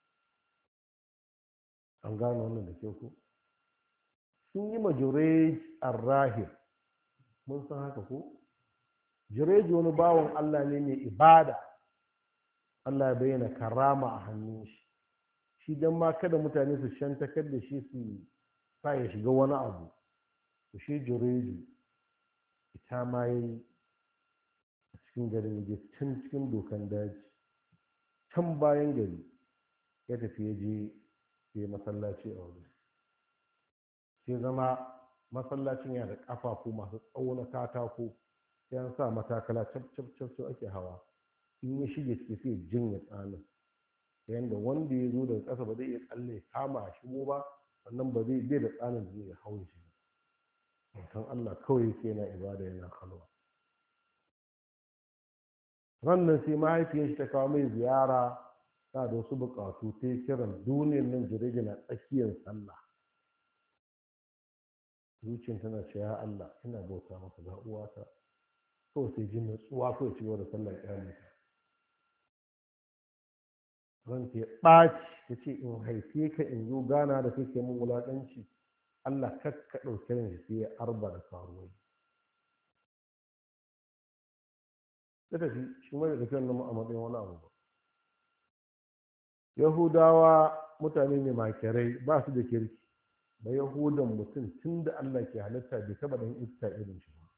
an gane wannan da ke ku sun yi ma jurej arrahib mun san haka ko jurej wani bawan Allah ne mai ibada Allah ya bayyana karama a hannun shi shi don ma kada mutane su shantakar da shi su sa ya shiga wani abu to shi jureju ita ma yi a cikin garin ya can cikin dokan daji can bayan gari ya tafi ya je ya masallaci a wani sai zama masallacin yana da ƙafafu masu tsawo na katako sai an sa matakala cap so ake hawa in ya shige ciki sai jinya tsanin yadda wanda ya zo daga ƙasa ba zai iya tsalle kama shigo ba sannan ba zai bai da tsanin zai ya hau shi mutum Allah kawai yake yana ibada yana halwa. Rannan sai mahaifiyar shi ta kawo mai ziyara ta da wasu buƙatu ta yi kiran duniyar nan jirage na tsakiyar sallah zuciyar tana ce ya Allah ina bauta maka ga uwata kawai sai jin natsuwa kawai ci da sallar ƙyale ta ranta ya ɓaci ya ce in haife ka in zo gana da kake min wulaƙanci Allah kakka ɗauke ni sai ya arba da karuwai ta tafi shi mai da kyan a matsayin wani abu ba. Yahudawa mutane ne makirai ba su da kirki ba yahudan mutum tun da Allah ke halitta bai taɓa ɗan iska irin shi ba.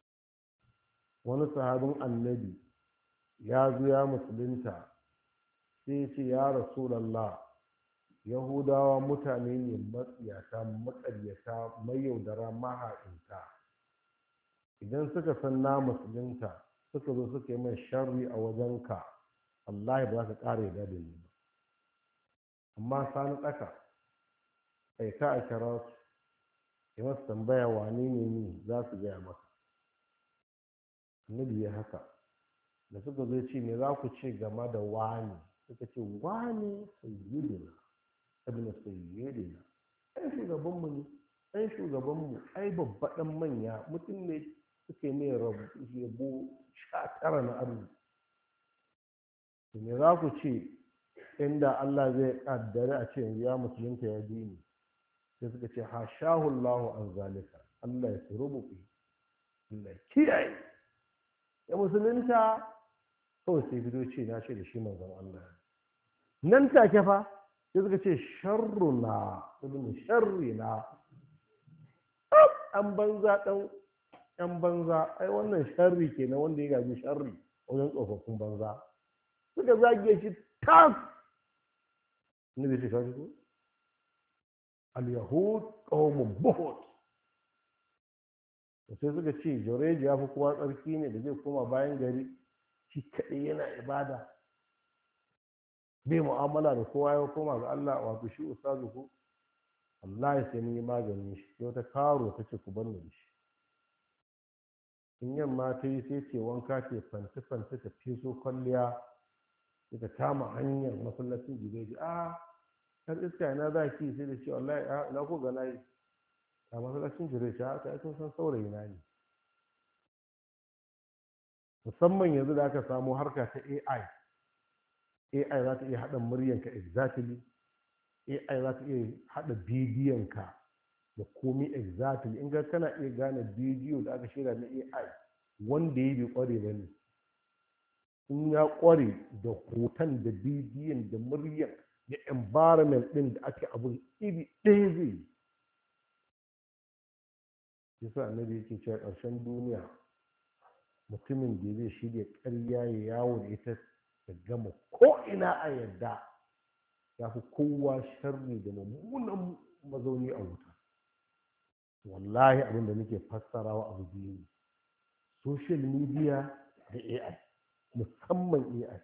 Wani sahabin annabi ya zo ya musulunta sai ya ce ya rasulallah, yahudawa mutane ne matsiyata, maƙaryata, mayaudara, maha'inta. Idan suka san na musulunta suka zo suka yi mai sharri a wajenka, wallahi ba za ka ƙara yarda da ni ba. Amma sani tsaka kai ka a kira su ya masu tambaya wane ne ni, za su gaya maka. Annabi ya haka. Da suka zo ce me za ku ce game da wani, suka ce wani sayyidina ibn sayyidina, ai shugabanmu ne, ai shugabanmu, ai babbaɗan manya, mutum ne suka yi mai yabo 19 na arziki. Me za ku ce inda Allah zai kaddare a ce yanzu ya musulunta ya dini? Sai suka ce hashahu Allahu an zalika, Allah ya turubu, Allah kiyaye ya musulunta. Kawai sai fito ce na ce da shi manzon Allah. Nan take fa sai suka ce sharruna ibn sharrina, an banza ɗan banza, ai wannan sharri kenan wanda ya gaji sharri wajen tsofaffin banza. Suka zage shi tas. Ne bai shi ko al-yahud qawmun buhut. Sai suka ce Jureji ya fi kowa tsarki ne da zai koma bayan gari shi kaɗai yana ibada, bai mu'amala da kowa, ya koma ga Allah, wato shi ustazu ko. Allah ya sai mun yi maganin shi. Sai wata karo ta ce ku bar da shi. In yamma ta yi sai ce wanka ce fanti ta feso kwalliya, sai ta kama hanyar masallacin Jureji. Har iska ina za ki? Sai da ce wallahi ina ko ga nayi a masallacin Jureji. Haka kun san saurayi na ne. Musamman yanzu da aka samu harka ta AI za ta iya haɗa muryanka exactly, AI za ta iya haɗa bidiyonka da komi exactly. In ga kana iya gane bidiyo da aka shirya na AI wanda ya bai ƙware ba ne, in ya ƙware da hoton da bidiyon da muryan da environment ɗin da ake abun iri ɗaya zai yi. Yasa annabi yake cewa ƙarshen duniya mutumin da zai shirya ƙarya ya yawo da ita ta gama ko'ina a yadda, ya fi kowa sharri da mummunan mazauni a wuta. Wallahi abin da nake fassarawa abu biyu ne, social media da AI, musamman AI.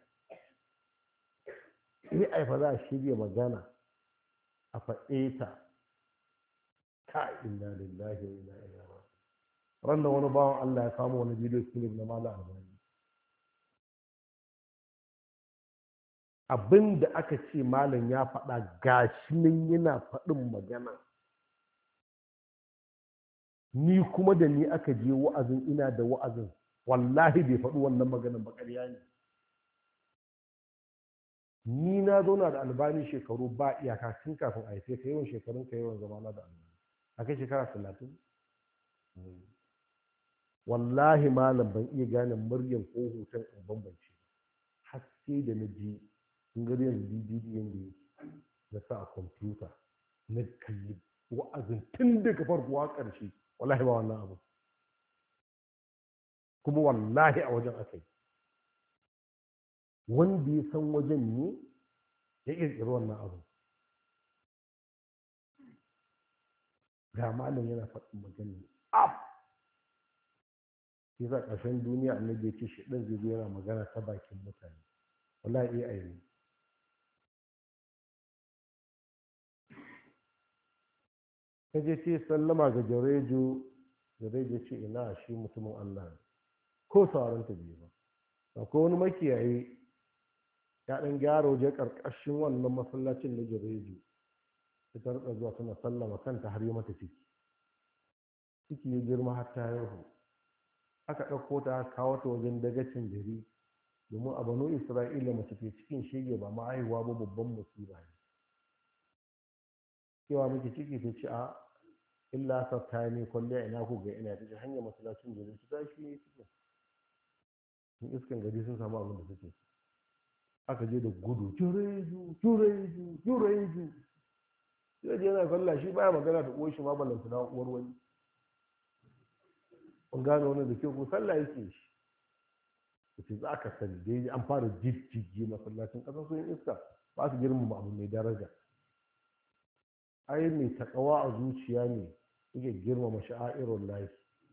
AI fa za a shirya magana a faɗe ta, ka inna lillahi wa inna ilaihi raji'un. Ranar wani bawan Allah ya samu wani bidiyo clip na Malam Albani. Abin da aka ce malam ya faɗa gashi nan yana faɗin magana. Ni kuma da ni aka je wa'azin, ina da wa'azin, wallahi bai faɗi wannan maganar ba, ƙarya ne. Ni na zauna da Albani shekaru ba iyaka tun kafin a haife ka, yawan shekarun ka yawan zamana da Albani. A kai shekara 30. Wallahi malam ban iya gane muryan ko hoton in bambance, har sai da na ji sun gari yanzu bidiyon da yake na sa a kwamfuta na kalli wa'azin tun daga farko a ƙarshe. Wallahi ba wannan abu, kuma wallahi a wajen aka yi. Wanda ya san wajen ne ya ƙirƙiri wannan abu. Ga malam yana faɗin magana sai za ƙarshen duniya annabi ya ce shi ɗan zai zo yana magana ta bakin mutane. Wallahi AI ne. Ka je ce sallama ga Jureju ce ina shi mutumin Allah ne, ko sauran ta biyu ba. Akwai wani makiyayi ya ɗan gyara waje ƙarƙashin wannan masallacin na Jureju, ta rika zuwa tana sallama kanta har yi mata ciki ya girma har ta haihu. Aka ɗauko ta kawo ta wajen dagacin gari, domin a Banu Isra'ila mace ke cikin shege ba ma haihuwa ba babban musiba ne. Cewa miki ciki ta ce a illa sa ta ne kwalliya ina ku ga ina ta ce hanyar masallacin gari ta tashi ne cikin. In iskan gari sun samu abin da suke. Aka je da gudu Jureju. Sai yana kalla shi baya magana da uwar shi ma ballanta na uwar wani. Kun gane wani da ke ku sallah yake shi. ce za ka sani dai an fara jijjigi masallacin ƙasar sun iska ba su girmama abu mai daraja. Ai mai takawa a zuciya ne suke girmama sha'airun lahi.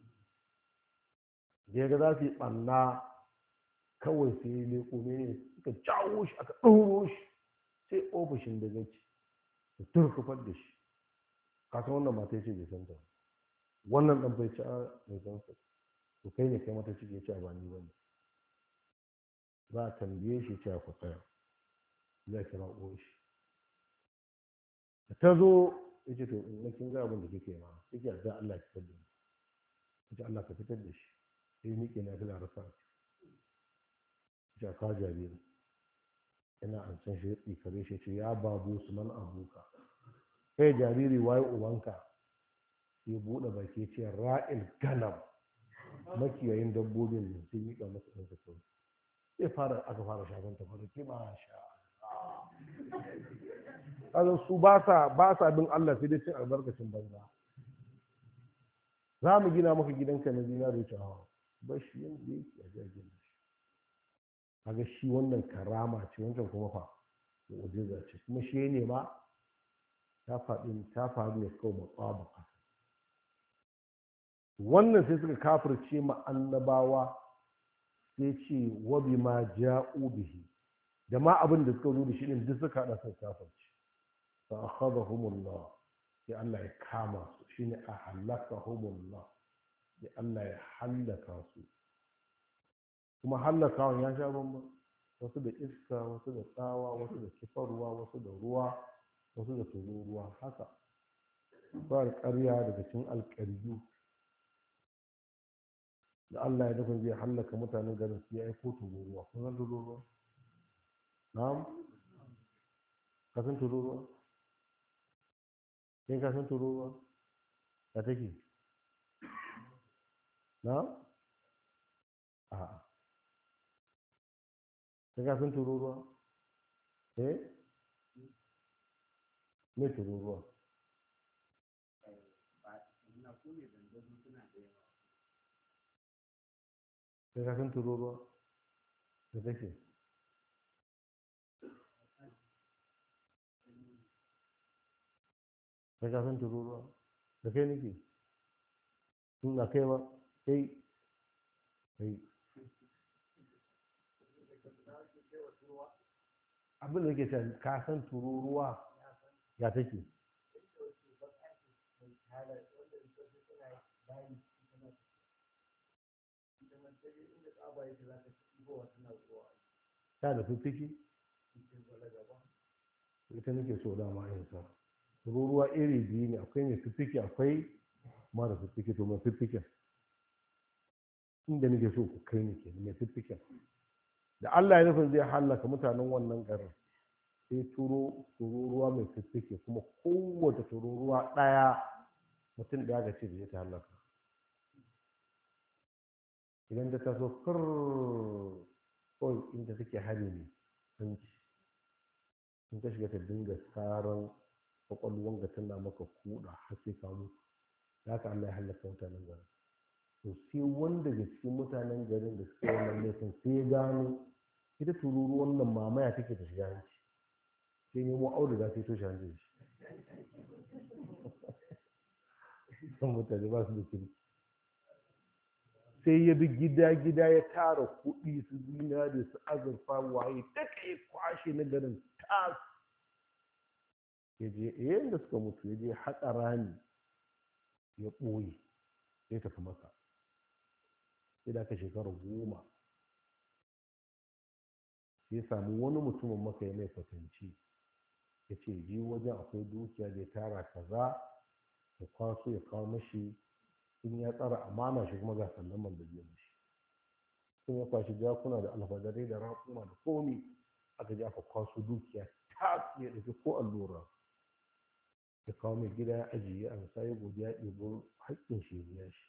Da ya ga za su yi ɓanna kawai sai ya leƙo ne suka jawo shi aka ɗauro shi sai ofishin da gaci da turkufar da shi. Kasan wannan mata ce bai san ta wannan ɗan bai ci a mai san sa to kai ne kai mata ciki ya ce a ba ni bane. Za a tambaye shi ce a ku tsaya za a kira uwar shi da ta zo ya ce to na kin ga abin da kike ma kike yarda Allah ya fitar da ni ya ce Allah ka fitar da shi sai miƙe na fi larasa ya ce ka jariri ina an san shi ya tsikare shi ce ya babu su man abuka kai jariri waye ubanka sai buɗe baki ce ra'il ganam makiyayin dabbobin ne sai miƙa masa ɗan sa kawai sai aka fara shafan ta fara kima sha kaga su ba sa bin Allah sai dai cin albarkacin banza. Za mu gina maka gidanka na zinari ta hawa ba shi yanda yake a jirgin shi. Kaga shi wannan karama ce wancan kuma fa mu'jiza ce kuma shi ne ma ta faru ne kawai mutsabaka. Wannan sai suka kafirce ma annabawa sai ce wa bima ja'u bihi da ma abin da suka zo da shi din duk suka hada sai kafirce fa akhadhahumullah sai Allah ya kama su shine ahlakahumullah sai Allah ya halaka su kuma halakawan ya sha bamban wasu da iska wasu da tsawa wasu da kifarwa wasu da ruwa wasu da tururuwa haka ba ƙarya daga cikin alƙaryu da Allah ya nufin zai hallaka mutanen garin su ya aiko tururuwa kun san tururuwa na'am ka san tururuwa kai ka san tururuwa ka take na'am a'a kai ka san tururuwa me tururuwa sai ka san tururuwa da take sai ka san tururuwa da kai nake in na kai ba kai abin da yake cewa ka san tururuwa ya take ta da fiffiki ita nake so dama yin sa tururuwa iri biyu ne akwai mai fiffiki akwai mara fiffiki to mai fiffikin inda nake so ku kai ni ke mai fiffikin da Allah ya nufin zai hallaka mutanen wannan garin sai tururuwa mai fiffike kuma kowace tururuwa ɗaya mutum ɗaya ga ce da ta hallaka idan ta taso kawai inda suke hari ne hanci in ka shiga ta dinga tsaron kwakwalwan ga tana maka kuɗa har sai ka mutu ya ka Allah ya hallaka mutanen garin to sai wanda da cikin mutanen garin da suke wannan laifin sai ya gano ita tururuwan nan mamaya take ta shiga hanci sai nemo auduga sai toshe hancin shi san mutane ba su da kirki sai ya bi gida ya tara kuɗi su zinare su azurfa waye duka ya kwashe na garin tas ya je yayin da suka mutu ya je haƙa rami ya ɓoye ya tafi maka sai da aka shekara 10 sai samu wani mutumin maka ya mai kwatanci ya ce ji wajen akwai dukiya da ya tara kaza ya kwaso ya kawo mashi in ya tsara amana shi kuma ga sallaman da biyan shi sun ya kwashi jakuna da alfadarai da raƙuma da komi aka ji aka kwaso dukiya ta ya ɗauki ko allura ya kawo mai gida ya ajiye a misali godiya ya ɗebo haƙƙin shi ya biya shi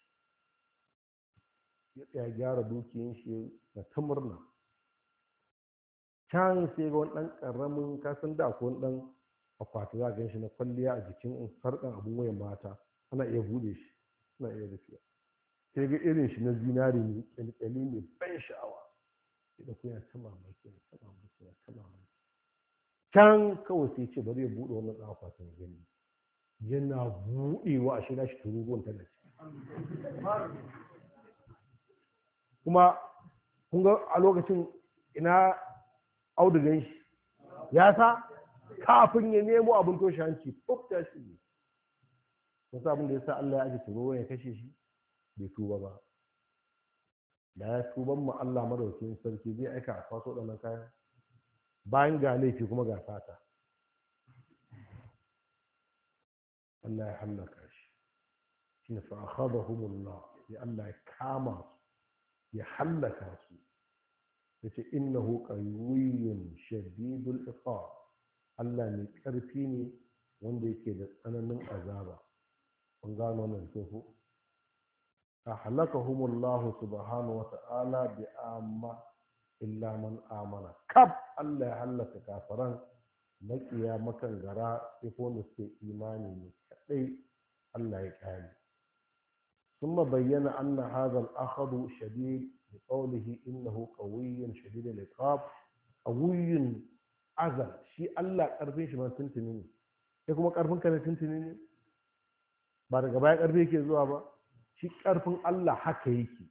ya tsaya gyara dukiyan shi na ta murna can sai ga wani ɗan ƙaramin kasan da ko wani ɗan akwati za a gan shi na kwalliya a jikin sarƙan abin wayan mata ana iya buɗe shi ana iya rufiya sai ga irin shi na zinari mai ƙyalƙyali mai ban sha'awa da ku yana ta mamaki yana ta mamaki yana ta mamaki can kawai sai ce bari ya buɗe wannan ɗan akwatin gani yana buɗewa a shiga shi tururuwan tana kuma kun ga a lokacin ina audugan shi ya sa kafin ya nemo abin toshe hanci fuf ta shi ne wasu abin da ya sa Allah ya aje tururuwan ya kashe shi bai tuba ba da ya tuban mu Allah madaukakin sarki zai aika a kwaso ɗanan kayan bayan ga laifi kuma ga sata Allah ya hallaka shi shine fa akhadahumullah ya Allah ya kama su ya hallaka su yace innahu qawiyyun shadidul iqab Allah ne karfi ne wanda yake da tsananin azaba kun gano wannan ko ahlakahumullah subhanahu wa ta'ala bi amma illa man amana kab Allah ya hallaka kafaran makiya makan gara sai ko wanda suke imani ne kadai Allah ya kare ثم بين أن هذا الأخذ شديد بقوله إنه قوي شديد العقاب قوي عزل شيء الله قربين شي ما تنتني sai kuma karfin ka ne tuntuni ne ba daga baya karfi yake zuwa ba shi karfin Allah haka yake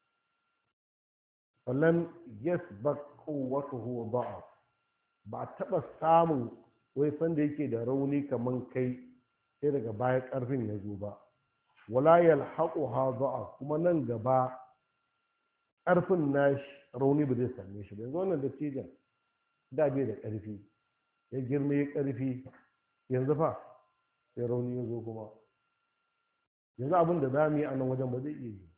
wallan yasbaq quwwatuhu da'af ba taba samun wai sanda yake da rauni kaman kai sai daga baya karfin ya zo ba wala yalhaquha da'af kuma nan gaba karfin nashi rauni ba zai same shi ba yanzu wannan dattijan da bai da karfi ya girma ya karfi yanzu fa sai rauni ya zo kuma yanzu abin da za mu yi a nan wajen ba zai iya yi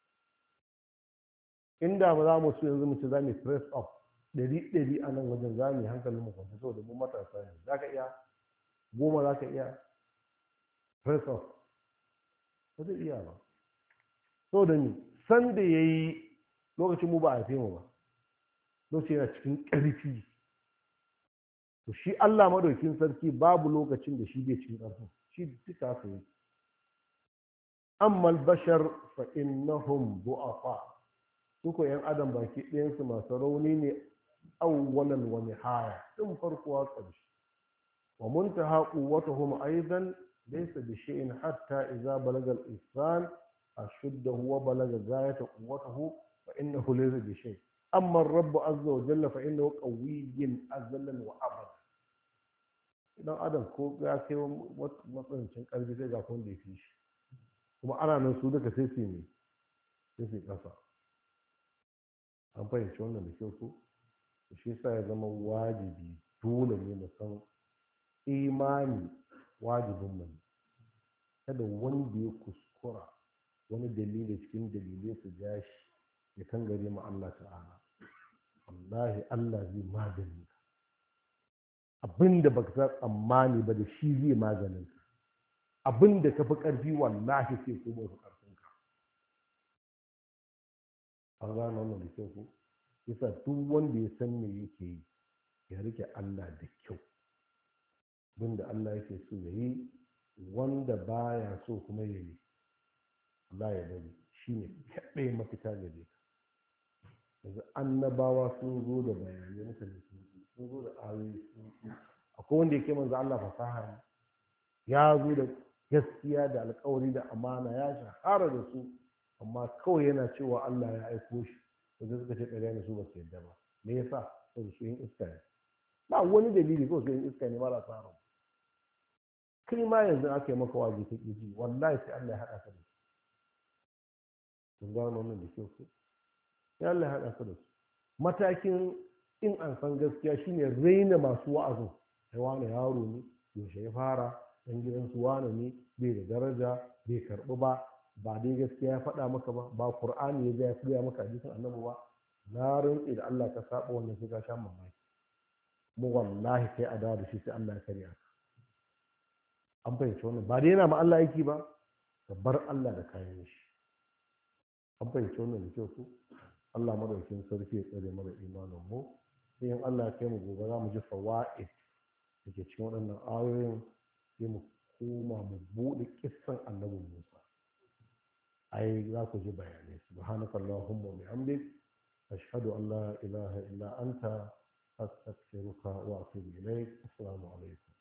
inda ba za mu so yanzu mu ce za mu press up ɗari a nan wajen za mu yi hankalin mu kwanta saboda mu matasa ne za ka iya 10 za ka iya press up ba zai iya ba saboda ni san da ya yi lokacin mu ba a haife mu ba lokacin yana cikin ƙarfi to shi Allah madaukin sarki babu lokacin da shi bai cikin ƙarfin shi duka haka yake amma bashar fa innahum du'afa su ko yan adam baki ɗayan su masu rauni ne awwalan wa nihaya tun farko a ƙarshe wa muntaha quwwatuhum aidan laysa bi shay'in hatta idza balaga al-insan ashuddahu wa balaga ghayata quwwatihi fa innahu laysa bi shay' amma ar-rabb azza wa jalla fa innahu qawiyyun azlan wa abad idan adam ko ya kai matsanancin ƙarfi sai ga kun da ya fi shi kuma ana nan su duka sai su ne sai su ƙasa an fahimci wannan da kyau ko shi sa ya zama wajibi dole ne mu san imani wajibin mu ne kada wanda ya kuskura wani dalili cikin dalilai su ja shi ya kan gare mu Allah ta'ala wallahi Allah zai magani ka abinda baka san tsammani ba da shi zai maganin ka abinda ka fi ƙarfi wallahi sai ko ba ƙarfin ka an gano wannan da kyau ko yasa duk wanda ya san me yake yi ya rike Allah da kyau abinda Allah yake so ya yi wanda baya so kuma ya yi Allah ya bari shine kaɗai mafita gare ka yanzu annabawa sun zo da bayanai mutane sun zo da ayoyi akwai wanda yake manzo Allah fasaha ne ya zo da gaskiya da alƙawari da amana ya shahara da su amma kawai yana cewa Allah ya aiko shi wanda suka ce ƙarya ne su ba su yadda ba me yasa saboda su yin iska ne ba wani dalili ko su yin iska ne mara tsara kai ma yanzu aka yi maka waje ta ƙiji wallahi sai Allah ya haɗa ka da su kun gano wannan da kyau ko sai Allah ya haɗa ka da su matakin in an san gaskiya shine raina masu wa'azin sai wani yaro ne yaushe ya fara dan gidansu wani ne bai da daraja bai karɓi ba dai gaskiya ya faɗa maka ba Qur'ani ya ja ya fiya maka hadisin annabi ba na rantsi da Allah ka saba wannan sai ka sha mamaki mu wallahi sai a dawo da shi sai Allah ya karya ka an fahimci wannan ba dai yana ma Allah aiki ba ka bar Allah da kayan shi an fahimci wannan da kyau ko Allah madaukakin sarki ya tsare mana imanin mu sai in Allah ya kai mu gobe za mu ji fawaid da ke cikin waɗannan ayoyin sai mu koma mu buɗe kissan annabi Musa ai za ku ji bayanai subhanakallahumma wa bihamdik ashhadu an la ilaha illa anta astaghfiruka wa atubu ilaik. Assalamu alaikum.